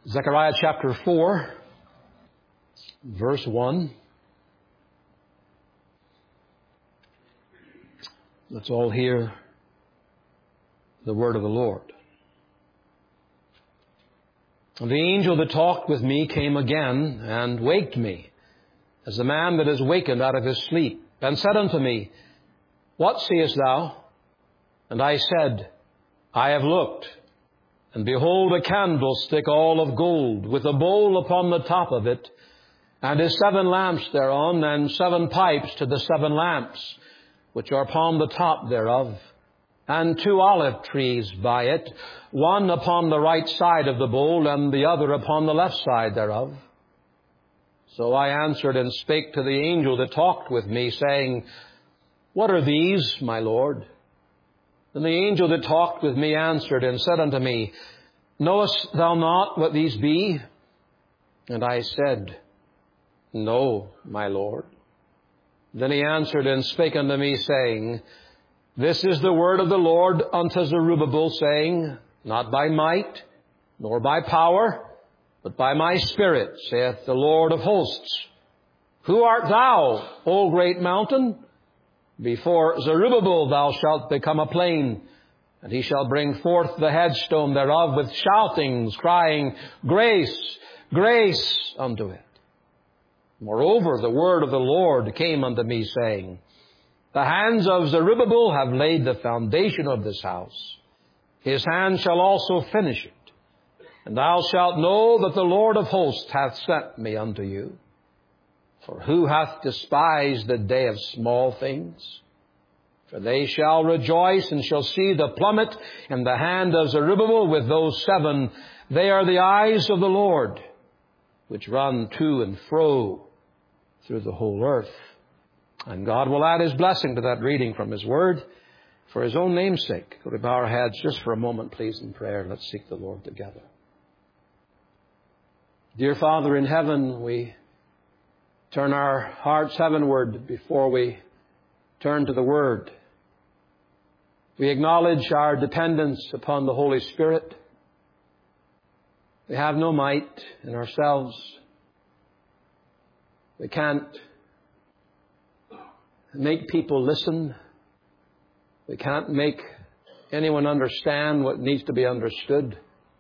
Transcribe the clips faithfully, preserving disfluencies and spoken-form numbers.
Zechariah chapter four, verse one. Let's all hear the word of the Lord. The angel that talked with me came again and waked me, as a man that is wakened out of his sleep, and said unto me, What seest thou? And I said, I have looked, and behold a candlestick all of gold, with a bowl upon the top of it, and his seven lamps thereon, and seven pipes to the seven lamps, which are upon the top thereof, and two olive trees by it, one upon the right side of the bowl, and the other upon the left side thereof. So I answered and spake to the angel that talked with me, saying, What are these, my Lord? And the angel that talked with me answered and said unto me, Knowest thou not what these be? And I said, No, my Lord. Then he answered and spake unto me, saying, This is the word of the Lord unto Zerubbabel, saying, Not by might, nor by power, but by my Spirit, saith the Lord of hosts. Who art thou, O great mountain? Before Zerubbabel thou shalt become a plain, and he shall bring forth the headstone thereof with shoutings, crying, Grace, grace unto it. Moreover, the word of the Lord came unto me, saying, The hands of Zerubbabel have laid the foundation of this house. His hand shall also finish it. And thou shalt know that the Lord of hosts hath sent me unto you. For who hath despised the day of small things? For they shall rejoice and shall see the plummet in the hand of Zerubbabel with those seven. They are the eyes of the Lord, which run to and fro through the whole earth. And God will add His blessing to that reading from His Word for His own name's sake. Could we bow our heads just for a moment, please, in prayer? Let's seek the Lord together. Dear Father in heaven, we turn our hearts heavenward before we turn to the Word. We acknowledge our dependence upon the Holy Spirit. We have no might in ourselves. We can't make people listen. We can't make anyone understand what needs to be understood.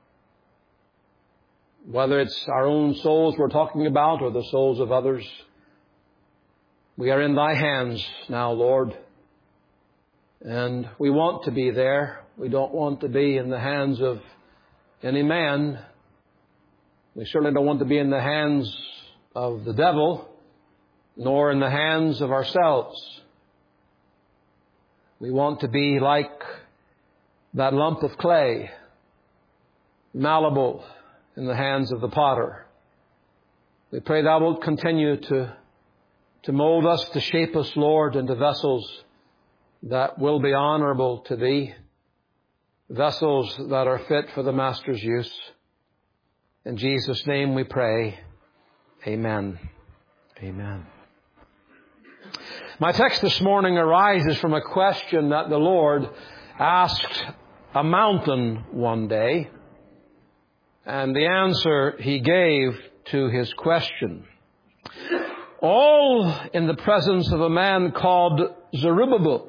Whether it's our own souls we're talking about or the souls of others, we are in Thy hands now, Lord. And we want to be there. We don't want to be in the hands of any man. We certainly don't want to be in the hands of the devil, nor in the hands of ourselves. We want to be like that lump of clay, malleable in the hands of the potter. We pray Thou wilt continue to, to mold us, to shape us, Lord, into vessels that will be honorable to Thee, vessels that are fit for the Master's use. In Jesus' name we pray. Amen. Amen. My text this morning arises from a question that the Lord asked a mountain one day, and the answer He gave to His question, all in the presence of a man called Zerubbabel.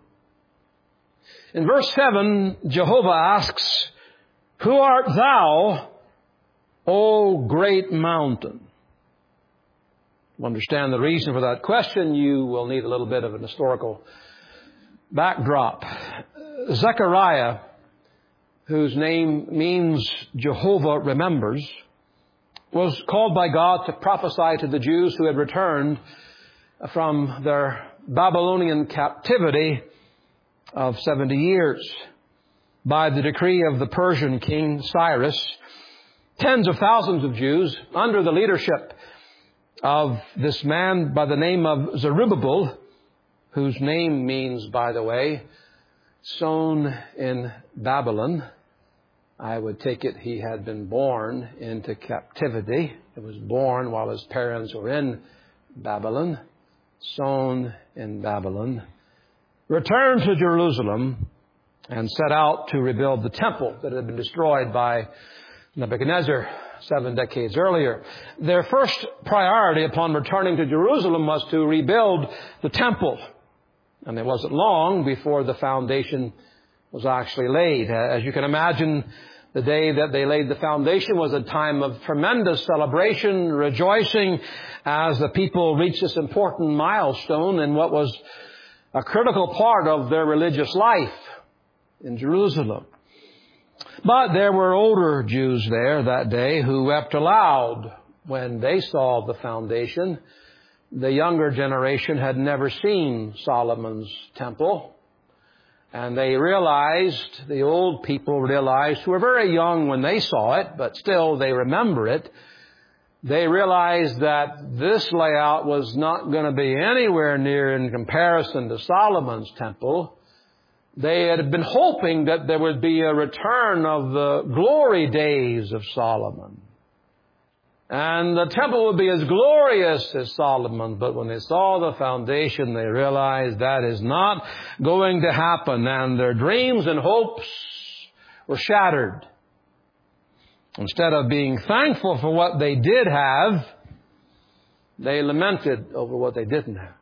In verse seven, Jehovah asks, Who art thou, O great mountain? To understand the reason for that question, you will need a little bit of an historical backdrop. Zechariah, whose name means Jehovah remembers, was called by God to prophesy to the Jews who had returned from their Babylonian captivity of seventy years. By the decree of the Persian king Cyrus, tens of thousands of Jews, under the leadership of this man by the name of Zerubbabel, whose name means, by the way, sown in Babylon. I would take it he had been born into captivity. He was born while his parents were in Babylon, sown in Babylon, returned to Jerusalem and set out to rebuild the temple that had been destroyed by Nebuchadnezzar, seven decades earlier. Their first priority upon returning to Jerusalem was to rebuild the temple. And it wasn't long before the foundation was actually laid. As you can imagine, the day that they laid the foundation was a time of tremendous celebration, rejoicing, as the people reached this important milestone in what was a critical part of their religious life in Jerusalem. But there were older Jews there that day who wept aloud when they saw the foundation. The younger generation had never seen Solomon's temple. And they realized, the old people realized, who were very young when they saw it, but still they remember it. They realized that this layout was not going to be anywhere near in comparison to Solomon's temple. They had been hoping that there would be a return of the glory days of Solomon. And the temple would be as glorious as Solomon. But when they saw the foundation, they realized that is not going to happen. And their dreams and hopes were shattered. Instead of being thankful for what they did have, they lamented over what they didn't have.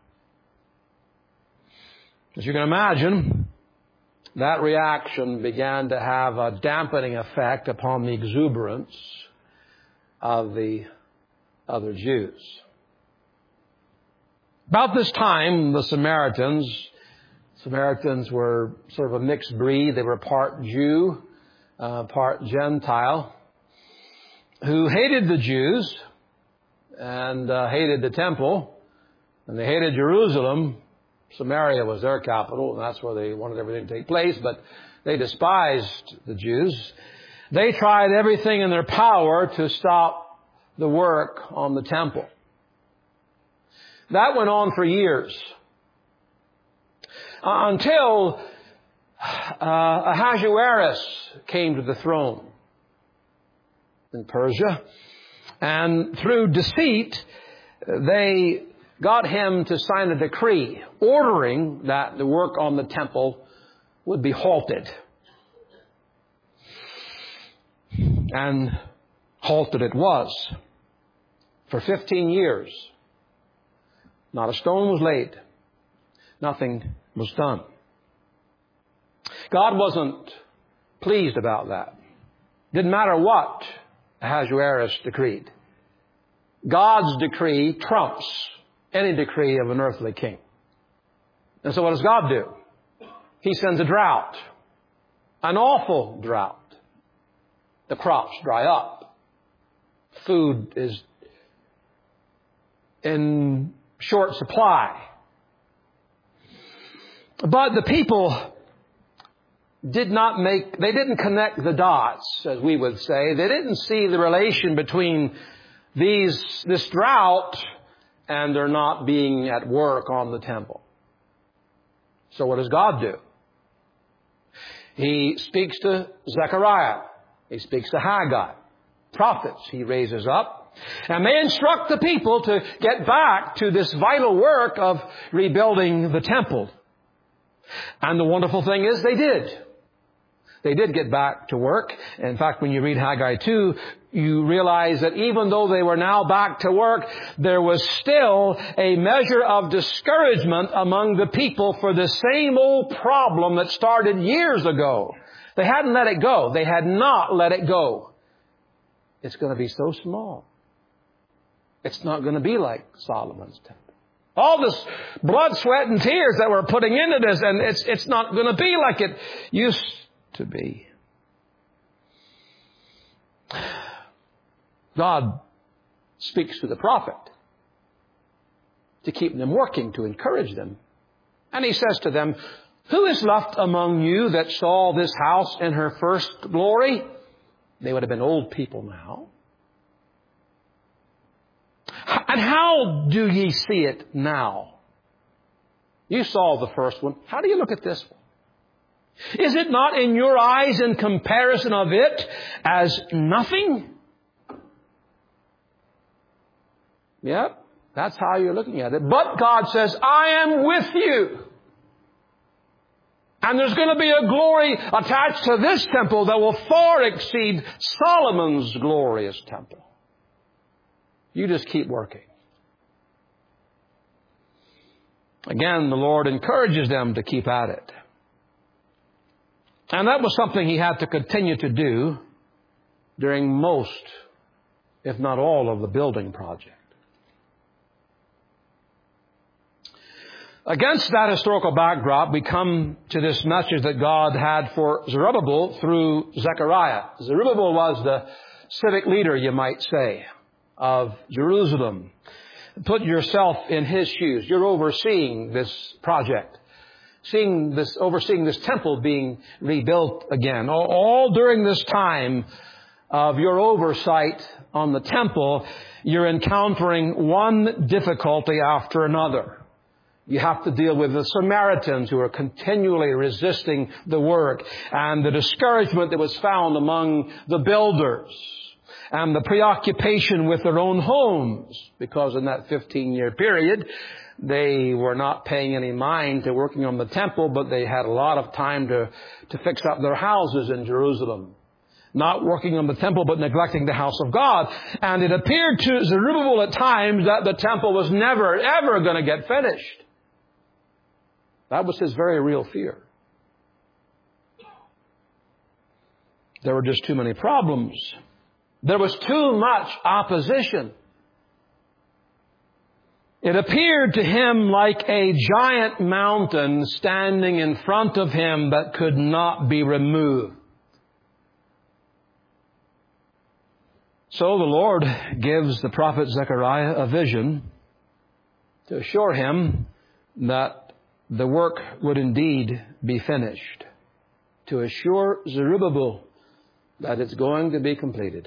As you can imagine, that reaction began to have a dampening effect upon the exuberance of the other Jews. About this time, the Samaritans, Samaritans were sort of a mixed breed. They were part Jew, uh, part Gentile, who hated the Jews and uh, hated the temple, and they hated Jerusalem. Samaria was their capital, and that's where they wanted everything to take place, but they despised the Jews. They tried everything in their power to stop the work on the temple. That went on for years, uh, until uh, Ahasuerus came to the throne in Persia, and through deceit, they got him to sign a decree ordering that the work on the temple would be halted. And halted it was for fifteen years. Not a stone was laid. Nothing was done. God wasn't pleased about that. Didn't matter what Ahasuerus decreed. God's decree trumps any decree of an earthly king. And so what does God do? He sends a drought. An awful drought. The crops dry up. Food is in short supply. But the people did not make, they didn't connect the dots, as we would say. They didn't see the relation between these, this drought and their not being at work on the temple. So what does God do? He speaks to Zechariah. He speaks to Haggai. Prophets he raises up. And they instruct the people to get back to this vital work of rebuilding the temple. And the wonderful thing is they did. They did get back to work. In fact, when you read Haggai two, you realize that even though they were now back to work, there was still a measure of discouragement among the people for the same old problem that started years ago. They hadn't let it go. They had not let it go. It's going to be so small. It's not going to be like Solomon's temple. All this blood, sweat, and tears that we're putting into this, and it's it's not going to be like it used to be. God speaks to the prophet to keep them working, to encourage them. And he says to them, who is left among you that saw this house in her first glory? They would have been old people now. And how do ye see it now? You saw the first one. How do you look at this one? Is it not in your eyes in comparison of it as nothing? Yep, that's how you're looking at it. But God says, I am with you. And there's going to be a glory attached to this temple that will far exceed Solomon's glorious temple. You just keep working. Again, the Lord encourages them to keep at it. And that was something he had to continue to do during most, if not all, of the building project. Against that historical backdrop, we come to this message that God had for Zerubbabel through Zechariah. Zerubbabel was the civic leader, you might say, of Jerusalem. Put yourself in his shoes. You're overseeing this project, seeing this, overseeing this temple being rebuilt again. All, all during this time of your oversight on the temple, you're encountering one difficulty after another. You have to deal with the Samaritans who are continually resisting the work, and the discouragement that was found among the builders, and the preoccupation with their own homes, because in that fifteen-year period, they were not paying any mind to working on the temple, but they had a lot of time to, to fix up their houses in Jerusalem. Not working on the temple, but neglecting the house of God. And it appeared to Zerubbabel at times that the temple was never, ever going to get finished. That was his very real fear. There were just too many problems. There was too much opposition. It appeared to him like a giant mountain standing in front of him that could not be removed. So the Lord gives the prophet Zechariah a vision to assure him that the work would indeed be finished, to assure Zerubbabel that it's going to be completed.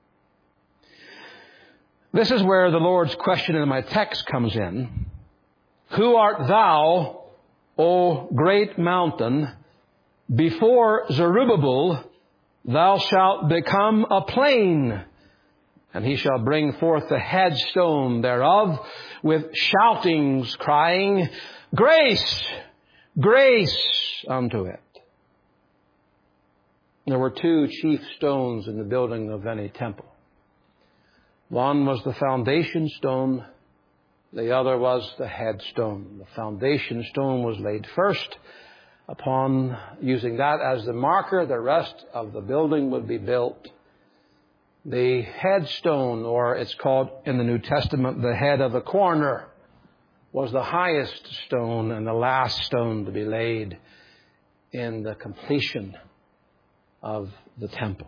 This is where the Lord's question in my text comes in. Who art thou, O great mountain? Before Zerubbabel thou shalt become a plain, and he shall bring forth the headstone thereof with shoutings, crying, Grace, grace unto it. There were two chief stones in the building of any temple. One was the foundation stone. The other was the headstone. The foundation stone was laid first. Upon using that as the marker, the rest of the building would be built. The headstone, or it's called in the New Testament, the head of the corner, was the highest stone and the last stone to be laid in the completion of the temple.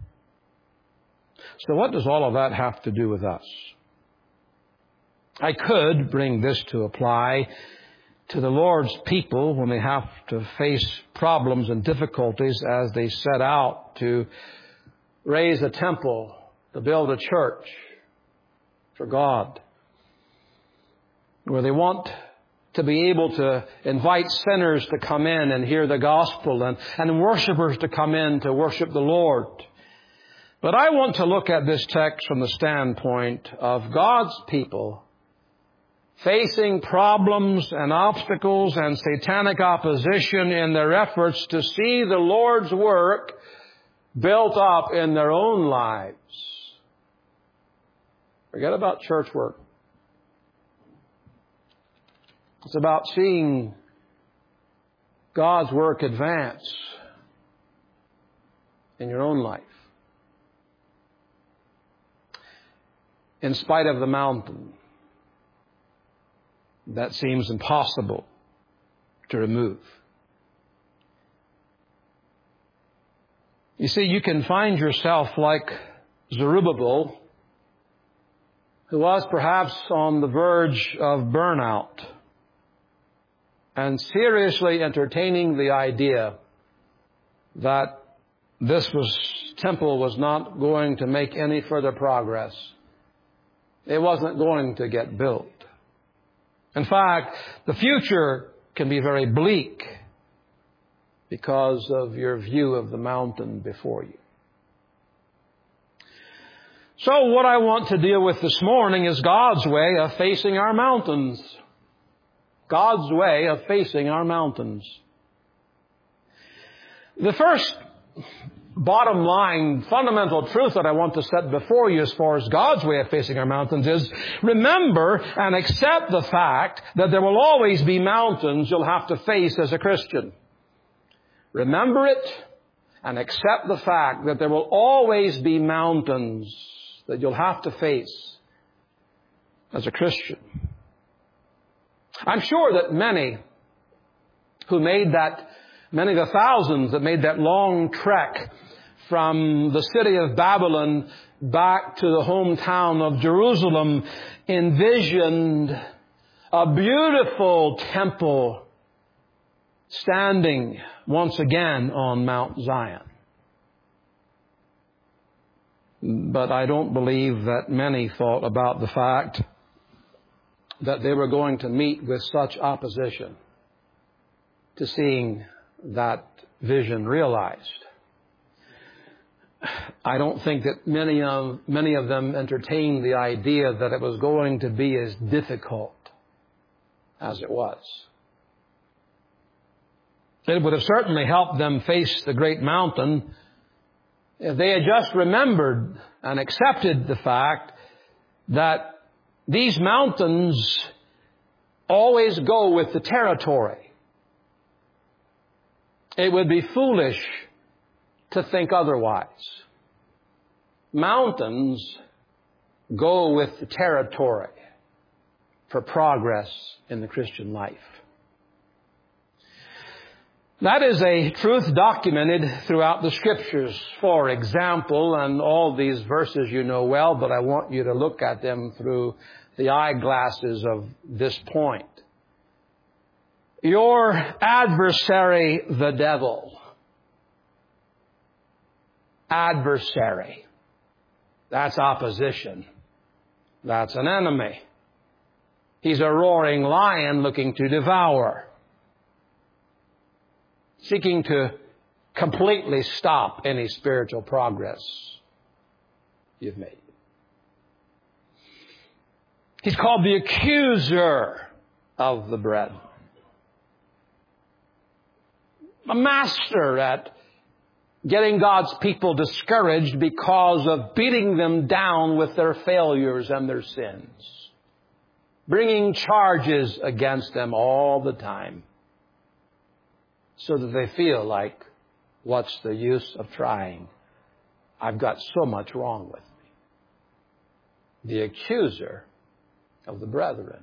So what does all of that have to do with us? I could bring this to apply to the Lord's people when they have to face problems and difficulties as they set out to raise a temple, to build a church for God, where they want to be able to invite sinners to come in and hear the gospel, and, and worshipers to come in to worship the Lord. But I want to look at this text from the standpoint of God's people facing problems and obstacles and satanic opposition in their efforts to see the Lord's work built up in their own lives. Forget about church work. It's about seeing God's work advance in your own life, in spite of the mountain that seems impossible to remove. You see, you can find yourself like Zerubbabel, who was perhaps on the verge of burnout, and seriously entertaining the idea that this was, temple was not going to make any further progress. It wasn't going to get built. In fact, the future can be very bleak because of your view of the mountain before you. So what I want to deal with this morning is God's way of facing our mountains. God's way of facing our mountains. The first bottom line, fundamental truth that I want to set before you as far as God's way of facing our mountains is, remember and accept the fact that there will always be mountains you'll have to face as a Christian. Remember it and accept the fact that there will always be mountains that you'll have to face as a Christian. I'm sure that many who made that, many of the thousands that made that long trek from the city of Babylon back to the hometown of Jerusalem envisioned a beautiful temple standing once again on Mount Zion. But I don't believe that many thought about the fact that they were going to meet with such opposition to seeing that vision realized. I don't think that many of, many of them entertained the idea that it was going to be as difficult as it was. It would have certainly helped them face the great mountain if they had just remembered and accepted the fact that these mountains always go with the territory. It would be foolish to think otherwise. Mountains go with the territory for progress in the Christian life. That is a truth documented throughout the Scriptures. For example, and all these verses you know well, but I want you to look at them through the eyeglasses of this point. Your adversary, the devil. Adversary. That's opposition. That's an enemy. He's a roaring lion looking to devour, seeking to completely stop any spiritual progress you've made. He's called the accuser of the brethren. A master at getting God's people discouraged because of beating them down with their failures and their sins. Bringing charges against them all the time, so that they feel like, what's the use of trying? I've got so much wrong with me. The accuser of the brethren.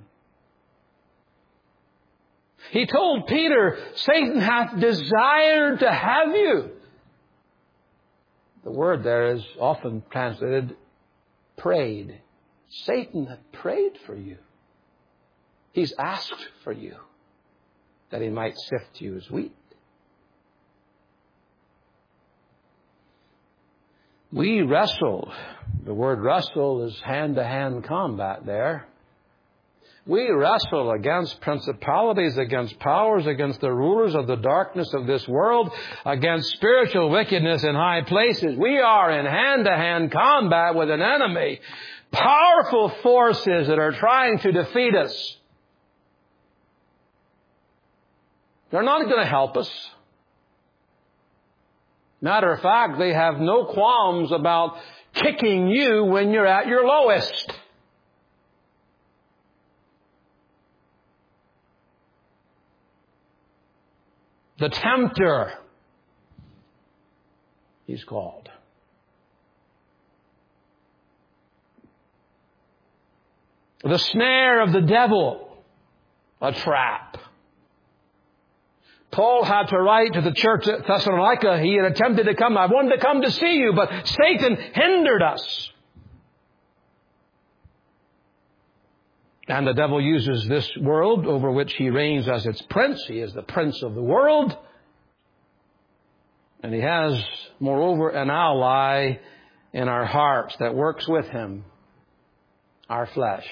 He told Peter, Satan hath desired to have you. The word there is often translated prayed. Satan hath prayed for you. He's asked for you, that he might sift you as wheat. We wrestle. The word wrestle is hand-to-hand combat there. We wrestle against principalities, against powers, against the rulers of the darkness of this world, against spiritual wickedness in high places. We are in hand-to-hand combat with an enemy. Powerful forces that are trying to defeat us. They're not going to help us. Matter of fact, they have no qualms about kicking you when you're at your lowest. The tempter, he's called. The snare of the devil, a trap. Paul had to write to the church at Thessalonica. He had attempted to come. I wanted to come to see you, but Satan hindered us. And the devil uses this world over which he reigns as its prince. He is the prince of the world. And he has, moreover, an ally in our hearts that works with him, our flesh.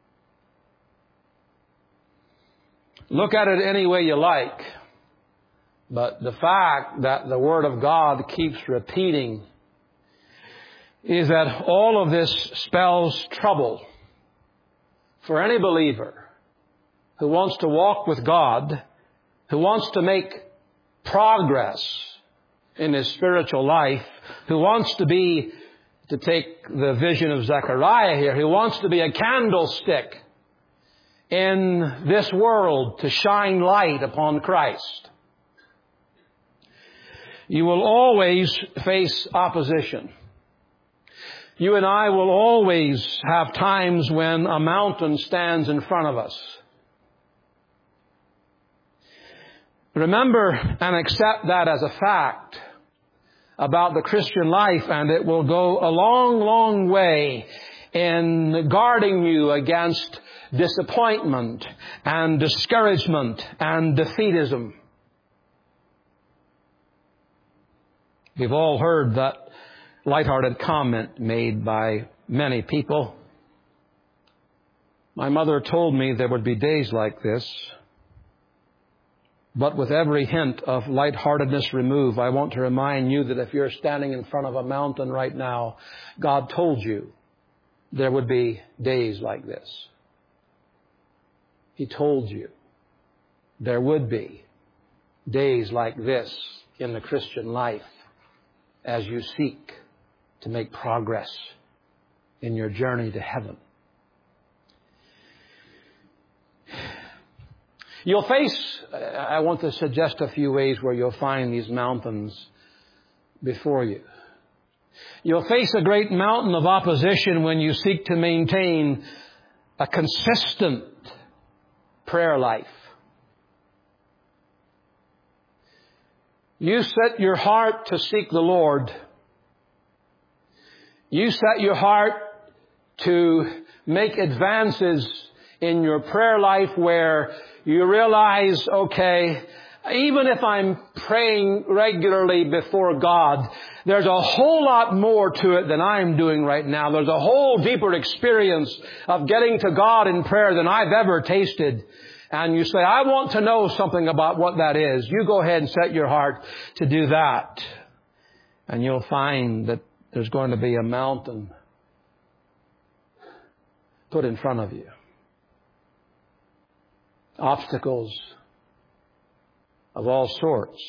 Look at it any way you like. But the fact that the Word of God keeps repeating is that all of this spells trouble for any believer who wants to walk with God, who wants to make progress in his spiritual life, who wants to be, to take the vision of Zechariah here, who wants to be a candlestick in this world to shine light upon Christ, you will always face opposition. You and I will always have times when a mountain stands in front of us. Remember and accept that as a fact about the Christian life, and it will go a long, long way in guarding you against disappointment and discouragement and defeatism. We've all heard that lighthearted comment made by many people. My mother told me there would be days like this. But with every hint of lightheartedness removed, I want to remind you that if you're standing in front of a mountain right now, God told you there would be days like this. He told you there would be days like this in the Christian life as you seek to make progress in your journey to heaven. You'll face, I want to suggest a few ways where you'll find these mountains before you. You'll face a great mountain of opposition when you seek to maintain a consistent prayer life. You set your heart to seek the Lord. You set your heart to make advances in your prayer life where you realize, okay, even if I'm praying regularly before God, there's a whole lot more to it than I'm doing right now. There's a whole deeper experience of getting to God in prayer than I've ever tasted. And you say, I want to know something about what that is. You go ahead and set your heart to do that. And you'll find that there's going to be a mountain put in front of you. Obstacles of all sorts.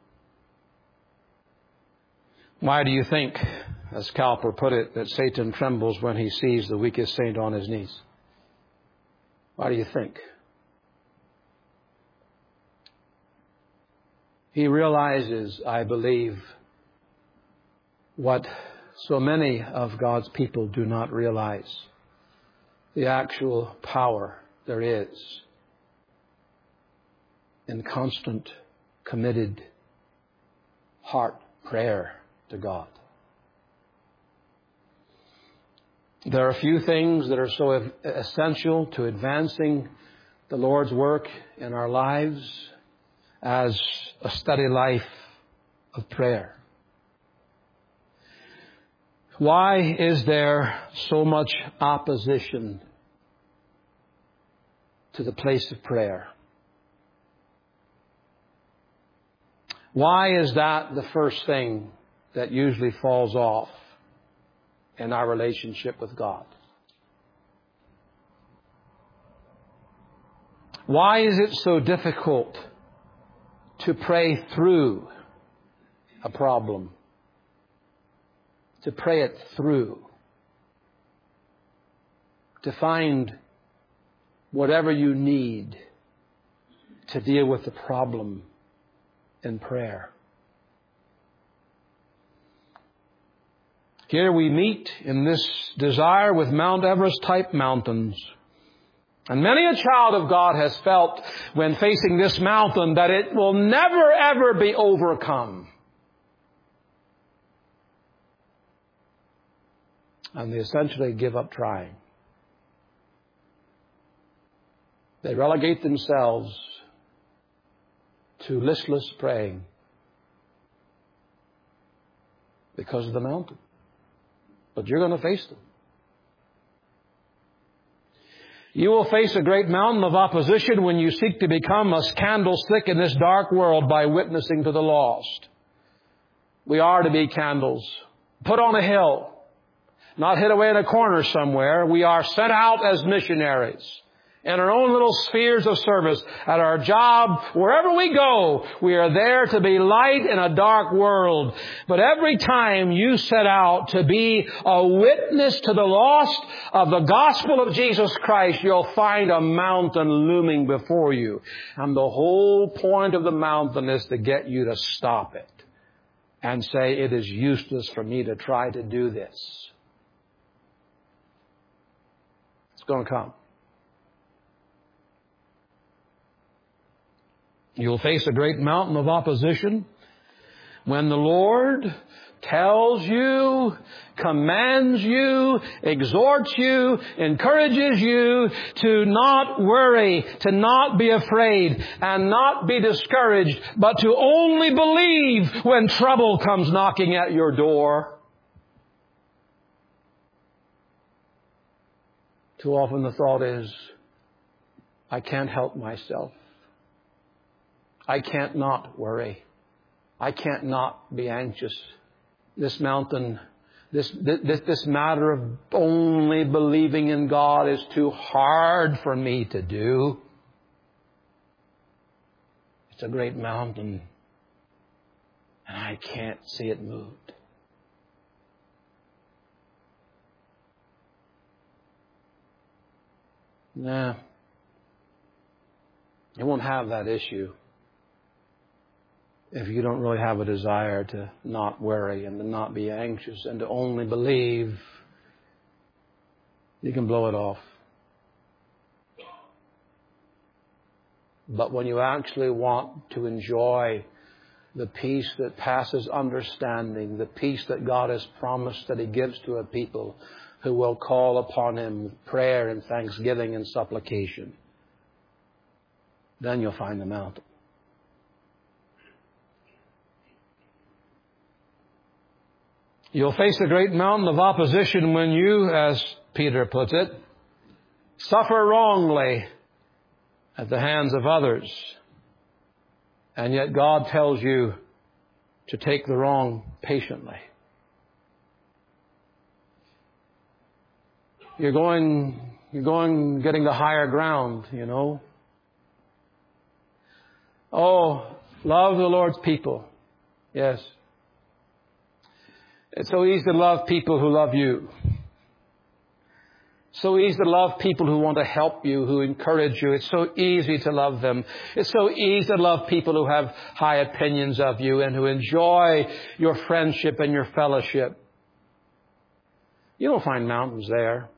Why do you think, as Cowper put it, that Satan trembles when he sees the weakest saint on his knees? Why do you think? He realizes, I believe, what so many of God's people do not realize. The actual power there is in constant, committed heart prayer to God. There are a few things that are so essential to advancing the Lord's work in our lives as a steady life of prayer. Why is there so much opposition to the place of prayer? Why is that the first thing that usually falls off in our relationship with God? Why is it so difficult to pray through a problem? To pray it through. To find whatever you need to deal with the problem in prayer. Here we meet in this desire with Mount Everest type mountains. And many a child of God has felt when facing this mountain that it will never ever be overcome. And they essentially give up trying. They relegate themselves to listless praying because of the mountain. But you're going to face them. You will face a great mountain of opposition when you seek to become a candlestick in this dark world by witnessing to the lost. We are to be candles, put on a hill, not hid away in a corner somewhere. We are sent out as missionaries in our own little spheres of service, at our job, wherever we go, we are there to be light in a dark world. But every time you set out to be a witness to the lost of the gospel of Jesus Christ, you'll find a mountain looming before you. And the whole point of the mountain is to get you to stop it and say, it is useless for me to try to do this. It's going to come. You'll face a great mountain of opposition when the Lord tells you, commands you, exhorts you, encourages you to not worry, to not be afraid, and not be discouraged, but to only believe when trouble comes knocking at your door. Too often the thought is, I can't help myself. I can't not worry. I can't not be anxious. This mountain, this, this, this matter of only believing in God is too hard for me to do. It's a great mountain, and I can't see it moved. Nah. You won't have that issue if you don't really have a desire to not worry and to not be anxious and to only believe. You can blow it off. But when you actually want to enjoy the peace that passes understanding, the peace that God has promised that He gives to a people who will call upon Him with prayer and thanksgiving and supplication, then you'll find the mountain. You'll face a great mountain of opposition when you, as Peter puts it, suffer wrongly at the hands of others. And yet God tells you to take the wrong patiently. You're going, you're going, getting the higher ground, you know. Oh, love the Lord's people. Yes. It's so easy to love people who love you. So easy to love people who want to help you, who encourage you. It's so easy to love them. It's so easy to love people who have high opinions of you and who enjoy your friendship and your fellowship. You don't find mountains there.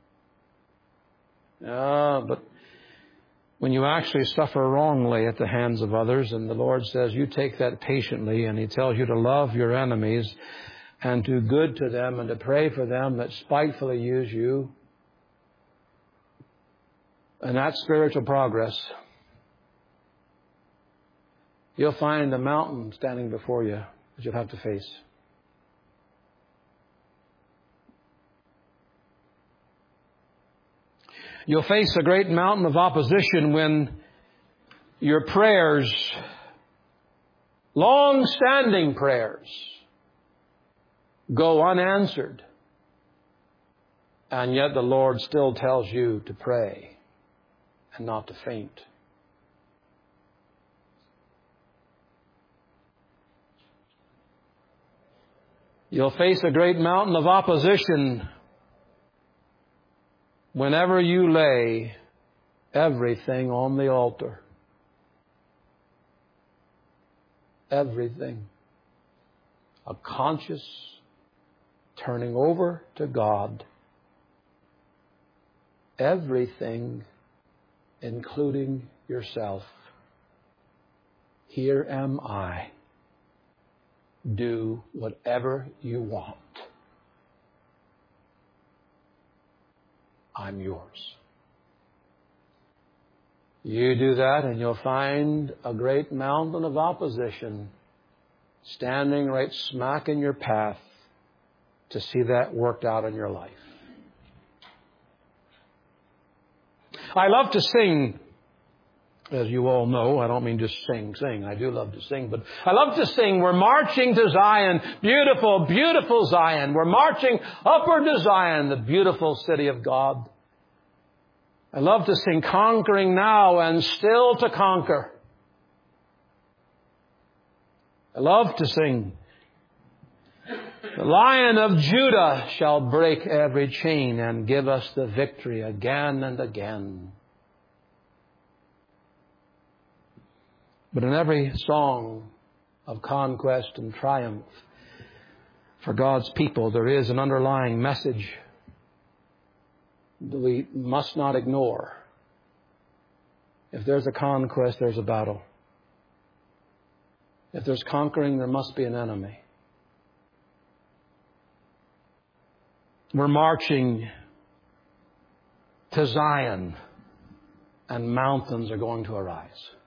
Ah, but when you actually suffer wrongly at the hands of others, and the Lord says you take that patiently, and He tells you to love your enemies and do good to them and to pray for them that spitefully use you. And that's spiritual progress. You'll find a mountain standing before you that you'll have to face. You'll face a great mountain of opposition when your prayers, long-standing prayers, go unanswered, and yet the Lord still tells you to pray and not to faint. You'll face a great mountain of opposition whenever you lay everything on the altar. Everything. A conscious turning over to God. Everything, including yourself. Here am I. Do whatever you want. I'm yours. You do that and you'll find a great mountain of opposition standing right smack in your path to see that worked out in your life. I love to sing, as you all know. I don't mean just sing, sing. I do love to sing, but I love to sing. We're marching to Zion, beautiful, beautiful Zion. We're marching upward to Zion, the beautiful city of God. I love to sing conquering now and still to conquer. I love to sing, the Lion of Judah shall break every chain and give us the victory again and again. But in every song of conquest and triumph for God's people, there is an underlying message that we must not ignore. If there's a conquest, there's a battle. If there's conquering, there must be an enemy. We're marching to Zion, and mountains are going to arise.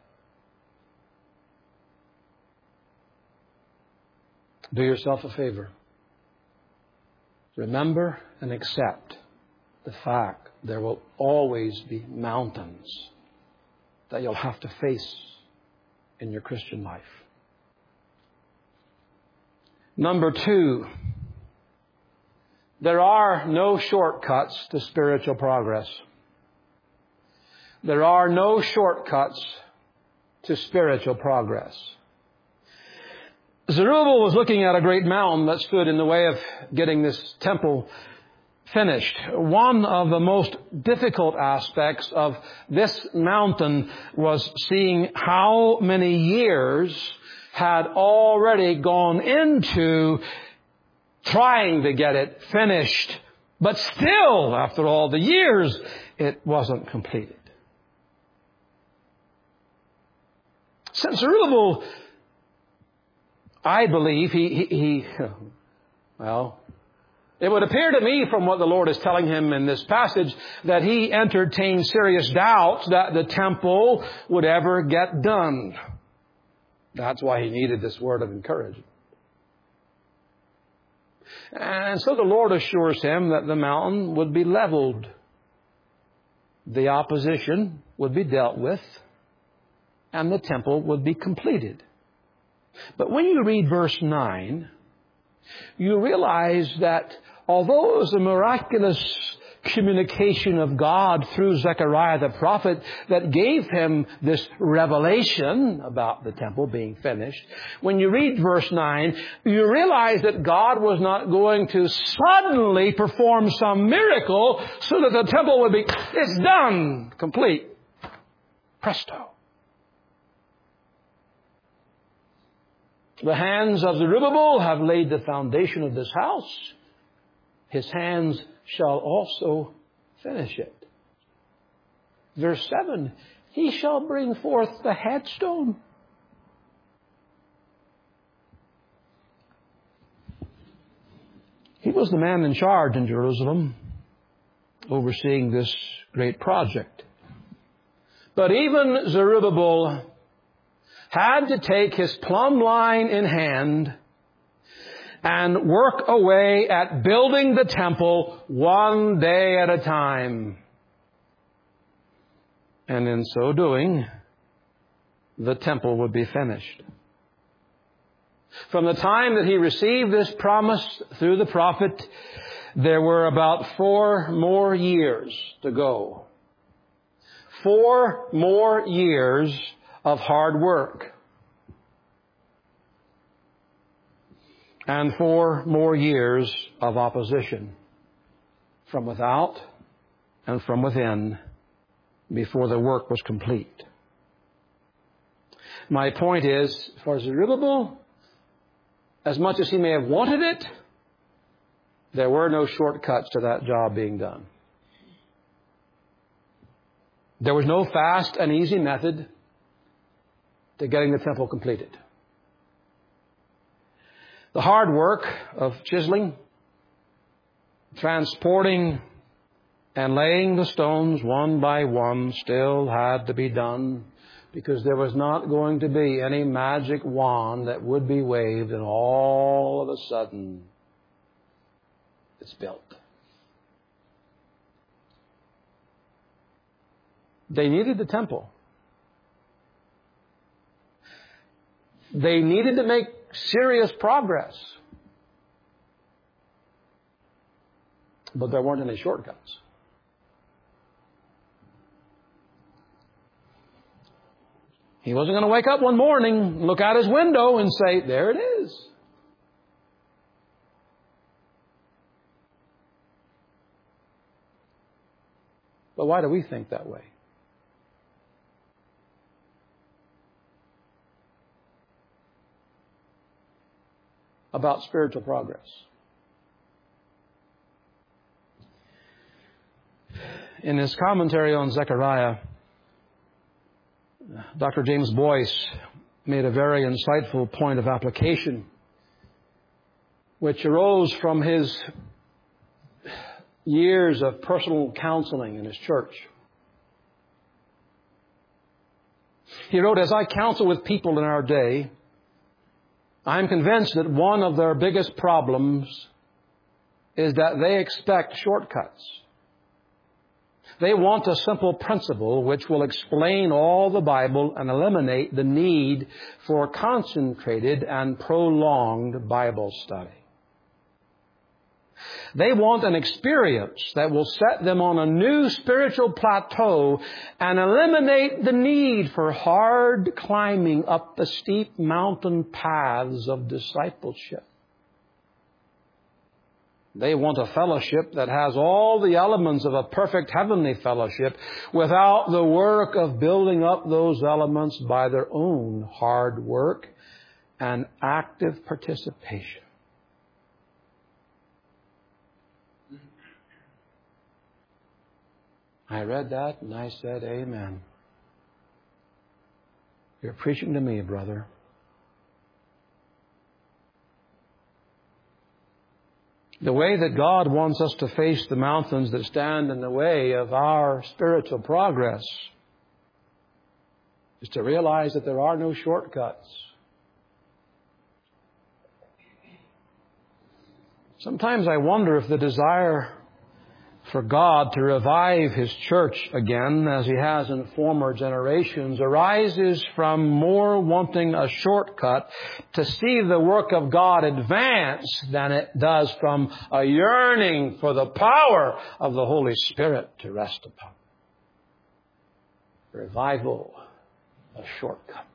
Do yourself a favor. Remember and accept the fact there will always be mountains that you'll have to face in your Christian life. Number two, there are no shortcuts to spiritual progress. There are no shortcuts to spiritual progress. Zerubbabel was looking at a great mountain that stood in the way of getting this temple finished. One of the most difficult aspects of this mountain was seeing how many years had already gone into trying to get it finished. But still, after all the years, it wasn't completed. Since Zerubbabel, I believe he, he, he, well, it would appear to me from what the Lord is telling him in this passage that he entertained serious doubts that the temple would ever get done. That's why he needed this word of encouragement. And so the Lord assures him that the mountain would be leveled. The opposition would be dealt with, and the temple would be completed. But when you read verse nine, you realize that although it was a miraculous communication of God through Zechariah the prophet that gave him this revelation about the temple being finished, when you read verse nine, you realize that God was not going to suddenly perform some miracle so that the temple would be, it's done, complete. Presto. The hands of Zerubbabel have laid the foundation of this house. His hands shall also finish it. Verse seven, he shall bring forth the headstone. He was the man in charge in Jerusalem, overseeing this great project. But even Zerubbabel had to take his plumb line in hand and work away at building the temple one day at a time. And in so doing, the temple would be finished. From the time that he received this promise through the prophet, there were about four more years to go. Four more years of hard work. And four more years of opposition from without and from within before the work was complete. My point is, for Zerubbabel, as much as he may have wanted it, there were no shortcuts to that job being done. There was no fast and easy method to getting the temple completed. The hard work of chiseling, transporting, and laying the stones one by one still had to be done, because there was not going to be any magic wand that would be waved and all of a sudden it's built. They needed the temple. They needed to make serious progress. But there weren't any shortcuts. He wasn't going to wake up one morning, look out his window and say, there it is. But why do we think that way? About spiritual progress. In his commentary on Zechariah, Doctor James Boyce made a very insightful point of application, which arose from his years of personal counseling in his church. He wrote, as I counsel with people in our day, I am convinced that one of their biggest problems is that they expect shortcuts. They want a simple principle which will explain all the Bible and eliminate the need for concentrated and prolonged Bible study. They want an experience that will set them on a new spiritual plateau and eliminate the need for hard climbing up the steep mountain paths of discipleship. They want a fellowship that has all the elements of a perfect heavenly fellowship without the work of building up those elements by their own hard work and active participation. I read that and I said, amen. You're preaching to me, brother. The way that God wants us to face the mountains that stand in the way of our spiritual progress is to realize that there are no shortcuts. Sometimes I wonder if the desire for God to revive His church again, as He has in former generations, arises from more wanting a shortcut to see the work of God advance than it does from a yearning for the power of the Holy Spirit to rest upon. Revival, a shortcut.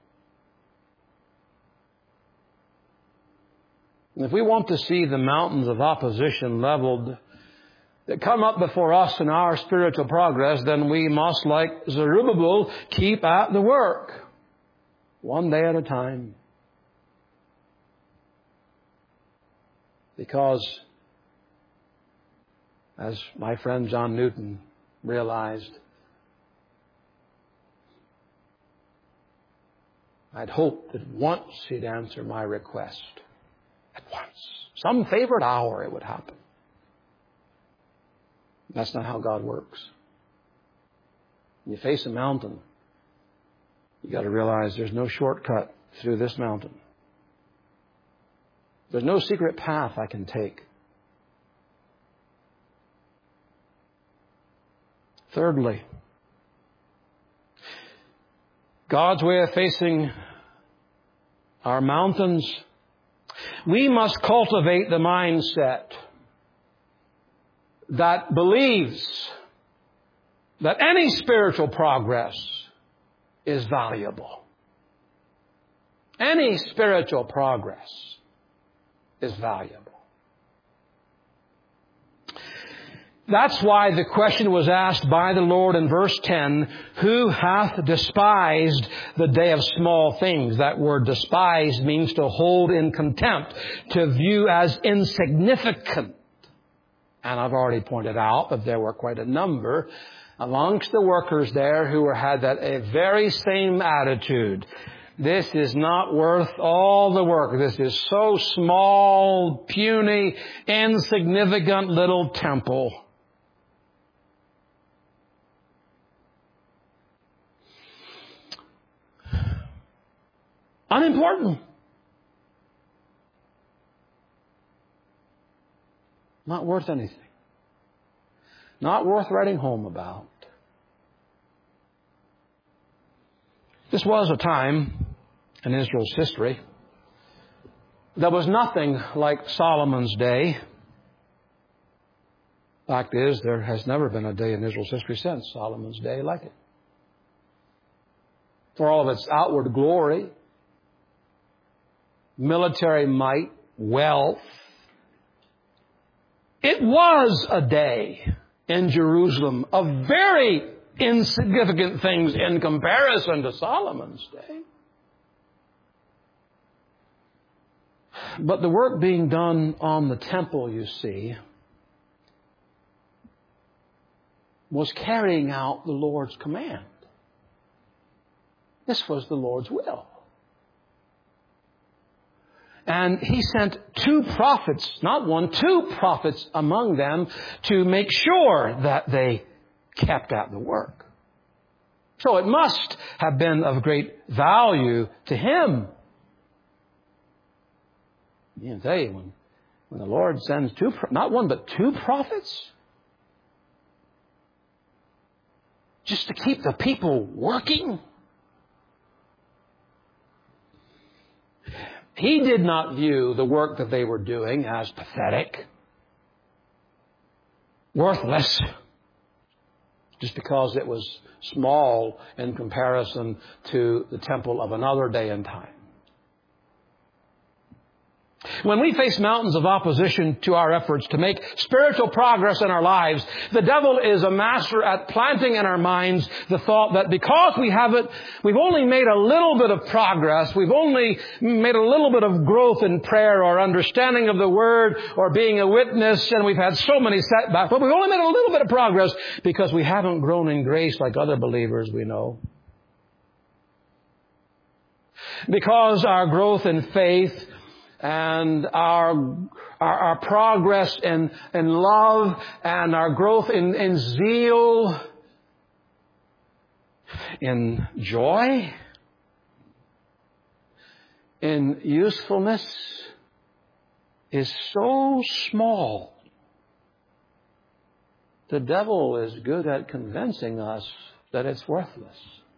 And if we want to see the mountains of opposition leveled that come up before us in our spiritual progress, then we must, like Zerubbabel, keep at the work, one day at a time. Because, as my friend John Newton realized, I'd hoped that once He'd answer my request. At once. Some favorite hour it would happen. That's not how God works. When you face a mountain, you got to realize there's no shortcut through this mountain. There's no secret path I can take. Thirdly, God's way of facing our mountains, we must cultivate the mindset that believes that any spiritual progress is valuable. Any spiritual progress is valuable. That's why the question was asked by the Lord in verse ten, who hath despised the day of small things? That word despised means to hold in contempt, to view as insignificant. And I've already pointed out that there were quite a number amongst the workers there who had that a very same attitude. This is not worth all the work. This is so small, puny, insignificant little temple. Unimportant. Not worth anything. Not worth writing home about. This was a time in Israel's history. There was nothing like Solomon's day. Fact is, there has never been a day in Israel's history since Solomon's day like it. for all of its outward glory, military might, wealth. It was a day in Jerusalem of very insignificant things in comparison to Solomon's day. But the work being done on the temple, you see, was carrying out the Lord's command. This was the Lord's will. And He sent two prophets, not one, two prophets among them to make sure that they kept at the work. So it must have been of great value to Him. You can tell you, when, when the Lord sends two, not one, but two prophets, just to keep the people working, He did not view the work that they were doing as pathetic, worthless, just because it was small in comparison to the temple of another day and time. When we face mountains of opposition to our efforts to make spiritual progress in our lives, the devil is a master at planting in our minds the thought that because we haven't, we've only made a little bit of progress, we've only made a little bit of growth in prayer or understanding of the Word or being a witness, and we've had so many setbacks, but we've only made a little bit of progress because we haven't grown in grace like other believers we know. Because our growth in faith and our, our, our progress in, in love and our growth in, in zeal, in joy, in usefulness is so small. The devil is good at convincing us that it's worthless.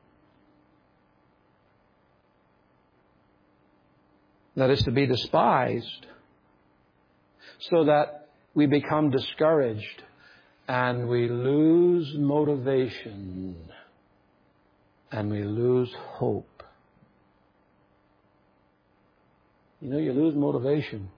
That is to be despised, so that we become discouraged and we lose motivation and we lose hope. You know, you lose motivation.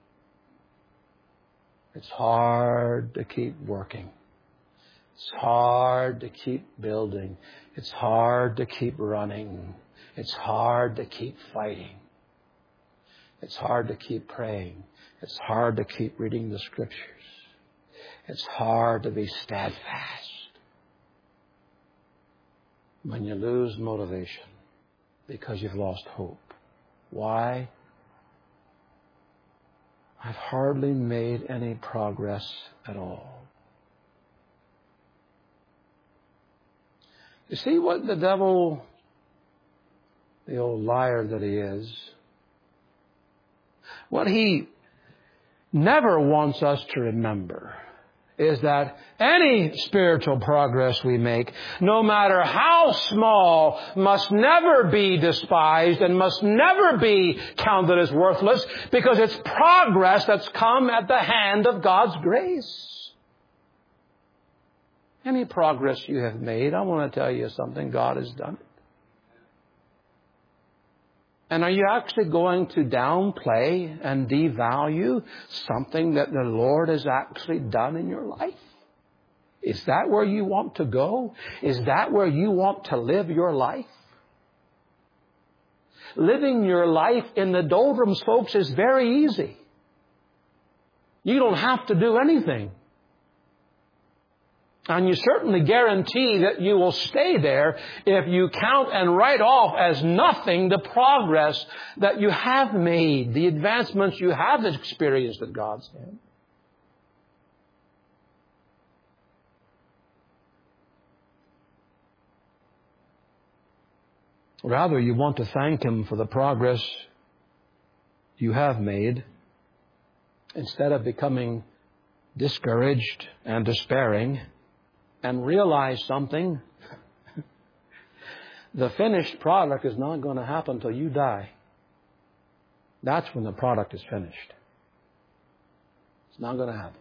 It's hard to keep working. It's hard to keep building. It's hard to keep running. It's hard to keep fighting. It's hard to keep praying. It's hard to keep reading the Scriptures. It's hard to be steadfast when you lose motivation because you've lost hope. Why? I've hardly made any progress at all. You see what the devil, the old liar that he is, what he never wants us to remember is that any spiritual progress we make, no matter how small, must never be despised and must never be counted as worthless, because it's progress that's come at the hand of God's grace. Any progress you have made, I want to tell you something, God has done it. And are you actually going to downplay and devalue something that the Lord has actually done in your life? Is that where you want to go? Is that where you want to live your life? Living your life in the doldrums, folks, is very easy. You don't have to do anything. And you certainly guarantee that you will stay there if you count and write off as nothing the progress that you have made, the advancements you have experienced at God's hand. Rather, you want to thank Him for the progress you have made instead of becoming discouraged and despairing. And realize something. The finished product is not going to happen until you die. That's when the product is finished. It's not going to happen.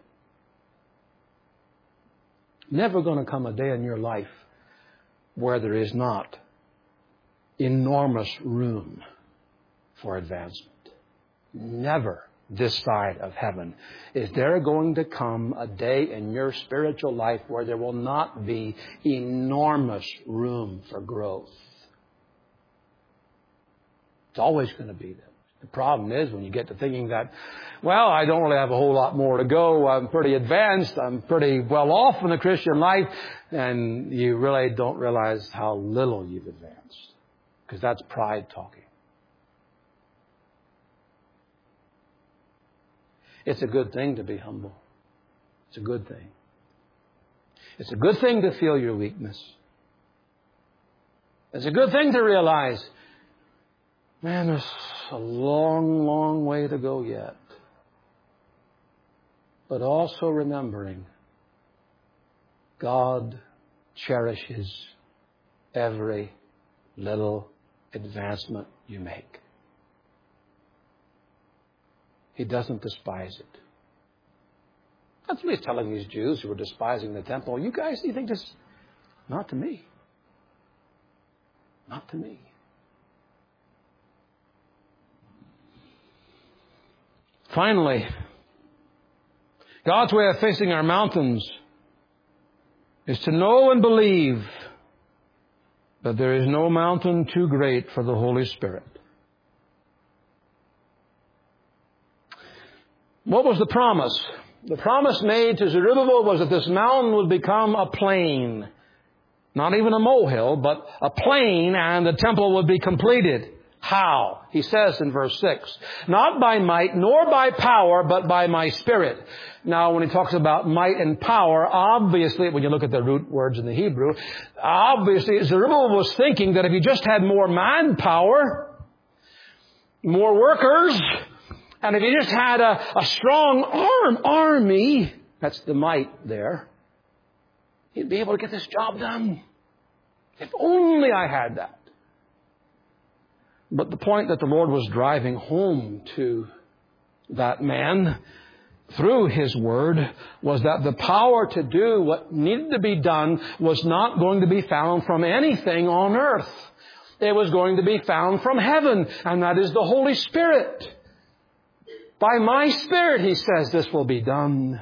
Never going to come a day in your life where there is not enormous room for advancement. Never this side of heaven is there going to come a day in your spiritual life where there will not be enormous room for growth. It's always going to be there. The problem is when you get to thinking that, well, I don't really have a whole lot more to go. I'm pretty advanced. I'm pretty well off in the Christian life. And you really don't realize how little you've advanced. Because that's pride talking. It's a good thing to be humble. It's a good thing. It's a good thing to feel your weakness. It's a good thing to realize, man, there's a long, long way to go yet. But also remembering God cherishes every little advancement you make. He doesn't despise it. That's what he's telling these Jews who were despising the temple. You guys, you think this? Not to me. Not to me. Finally, God's way of facing our mountains is to know and believe that there is no mountain too great for the Holy Spirit. What was the promise? The promise made to Zerubbabel was that this mountain would become a plain. Not even a molehill, but a plain, and the temple would be completed. How? He says in verse six, not by might nor by power, but by my Spirit. Now, when he talks about might and power, obviously, when you look at the root words in the Hebrew, obviously Zerubbabel was thinking that if he just had more manpower, more workers, and if he just had a, a strong arm, army, that's the might there, he'd be able to get this job done. If only I had that. But the point that the Lord was driving home to that man through His Word was that the power to do what needed to be done was not going to be found from anything on earth. It was going to be found from heaven, and that is the Holy Spirit. By my Spirit, He says, this will be done.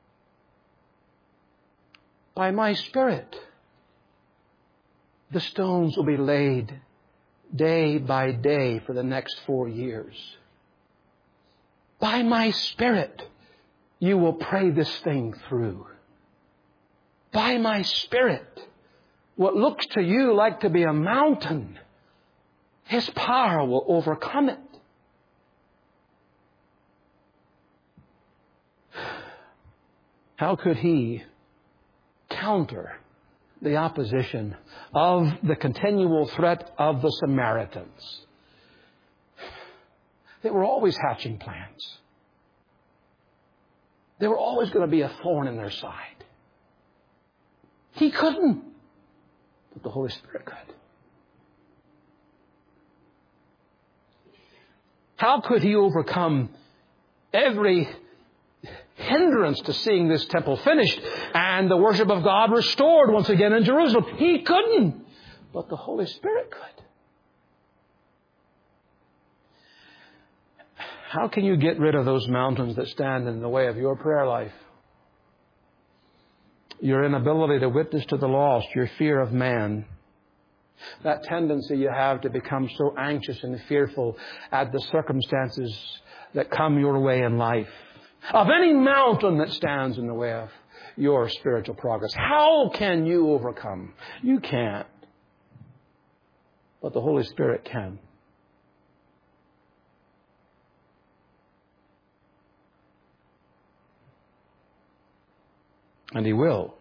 By my Spirit, the stones will be laid day by day for the next four years. By my Spirit, you will pray this thing through. By my Spirit, what looks to you like to be a mountain, His power will overcome it. How could He counter the opposition of the continual threat of the Samaritans? They were always hatching plans. They were always going to be a thorn in their side. He couldn't, but the Holy Spirit could. How could He overcome every hindrance to seeing this temple finished and the worship of God restored once again in Jerusalem? He couldn't, but the Holy Spirit could. How can you get rid of those mountains that stand in the way of your prayer life? Your inability to witness to the lost, your fear of man, that tendency you have to become so anxious and fearful at the circumstances that come your way in life, of any mountain that stands in the way of your spiritual progress. How can you overcome? You can't. But the Holy Spirit can. And He will.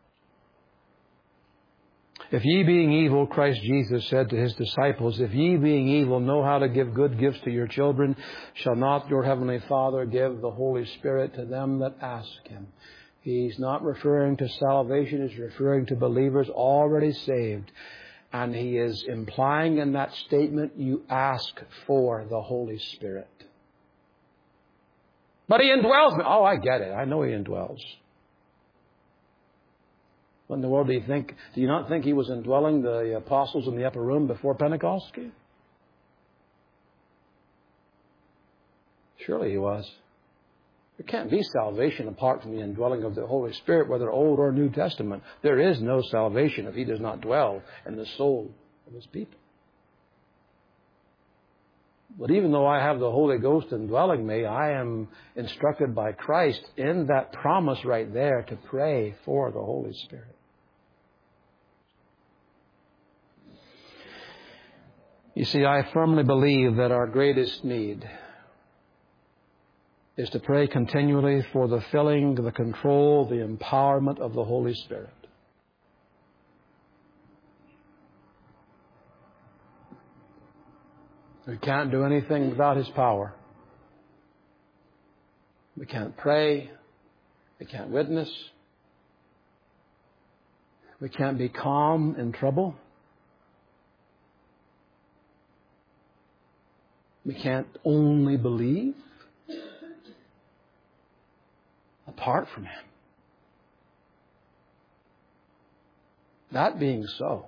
If ye being evil, Christ Jesus said to His disciples, if ye being evil know how to give good gifts to your children, shall not your heavenly Father give the Holy Spirit to them that ask Him? He's not referring to salvation. He's referring to believers already saved. And He is implying in that statement, you ask for the Holy Spirit. But He indwells me. Oh, I get it. I know He indwells. What in the world do you think? Do you not think He was indwelling the apostles in the upper room before Pentecost came? Surely He was. There can't be salvation apart from the indwelling of the Holy Spirit, whether Old or New Testament. There is no salvation if He does not dwell in the soul of His people. But even though I have the Holy Ghost indwelling me, I am instructed by Christ in that promise right there to pray for the Holy Spirit. You see, I firmly believe that our greatest need is to pray continually for the filling, the control, the empowerment of the Holy Spirit. We can't do anything without His power. We can't pray. We can't witness. We can't be calm in trouble. We can't only believe apart from Him. That being so,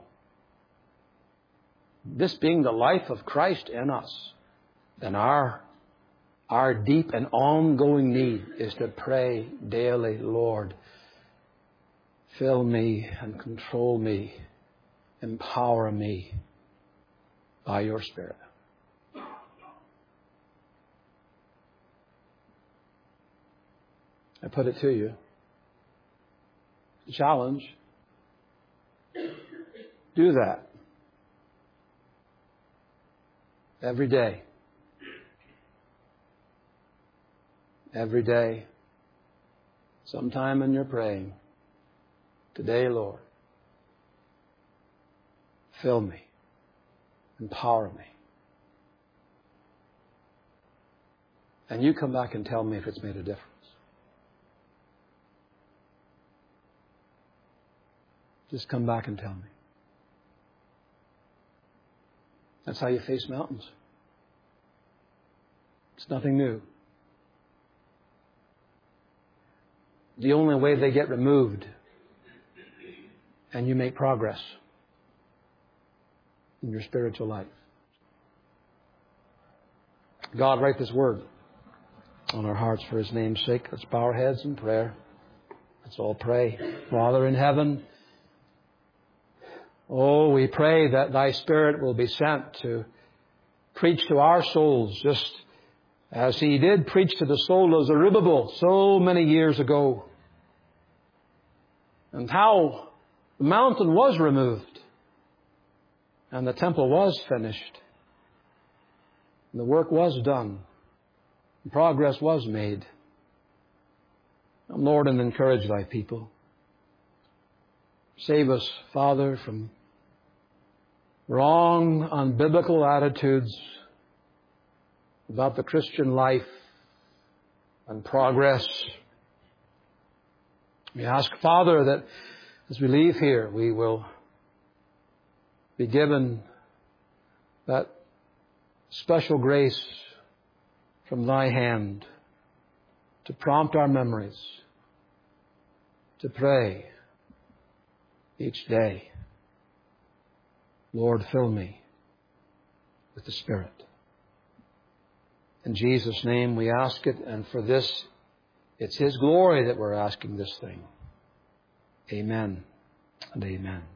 this being the life of Christ in us, then our, our deep and ongoing need is to pray daily, Lord, fill me and control me, empower me by Your Spirit. I put it to you. The challenge. Do that. Every day. Every day. Sometime in your praying. Today, Lord, fill me. Empower me. And you come back and tell me if it's made a difference. Just come back and tell me. That's how you face mountains. It's nothing new. The only way they get removed and you make progress in your spiritual life. God, write this word on our hearts for His name's sake. Let's bow our heads in prayer. Let's all pray. Father in heaven, oh, we pray that Thy Spirit will be sent to preach to our souls just as He did preach to the soul of Zerubbabel so many years ago. And how the mountain was removed and the temple was finished. And the work was done. And progress was made. And Lord, and encourage Thy people. Save us, Father, from wrong, unbiblical attitudes about the Christian life and progress. We ask, Father, that as we leave here, we will be given that special grace from Thy hand to prompt our memories, to pray each day, Lord, fill me with the Spirit. In Jesus' name we ask it, and for this, it's His glory that we're asking this thing. Amen and amen.